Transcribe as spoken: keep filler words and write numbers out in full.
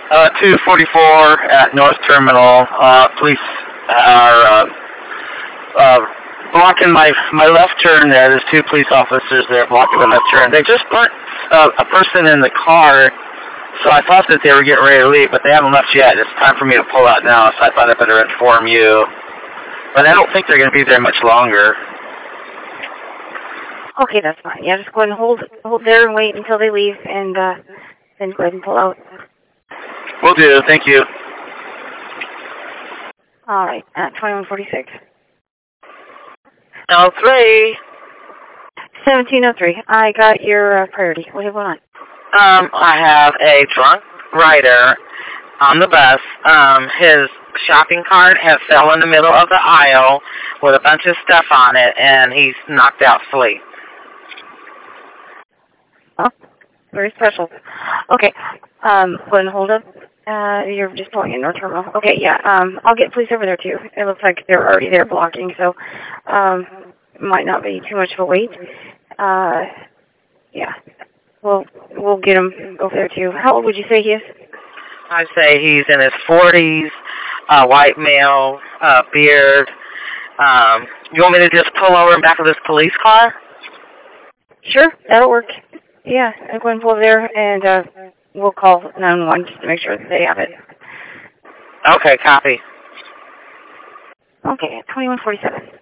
Uh, two forty-four at North Terminal. Uh, police are uh, uh, blocking my my left turn there. There's two police officers there blocking the left turn. They just put uh, a person in the car, so I thought that they were getting ready to leave, but they haven't left yet. It's time for me to pull out now, so I thought I better inform you. But I don't think they're going to be there much longer. Okay, that's fine. Yeah, just go ahead and hold, hold there and wait until they leave, and uh, then go ahead and pull out. Will do. Thank you. All right, at twenty-one forty-six. L three. seventeen oh three. I got your uh, priority. What do you want? Um, I have a drunk rider on the bus. Um, his shopping cart has fell in the middle of the aisle with a bunch of stuff on it, and he's knocked out asleep. Oh, very special. Okay, um, go ahead and hold up. Uh, you're just pulling in North Terminal. Okay, yeah, um, I'll get police over there too. It looks like they're already there blocking, so, um, it might not be too much of a wait. Uh, yeah, we'll, we'll get him over there too. How old would you say he is? I'd say he's in his forties, uh, white male, uh, beard. Um, you want me to just pull over in back of this police car? Sure, that'll work. Yeah, I'm going to pull over there, and uh, we'll call nine one one just to make sure that they have it. Okay, copy. Okay, twenty-one forty-seven.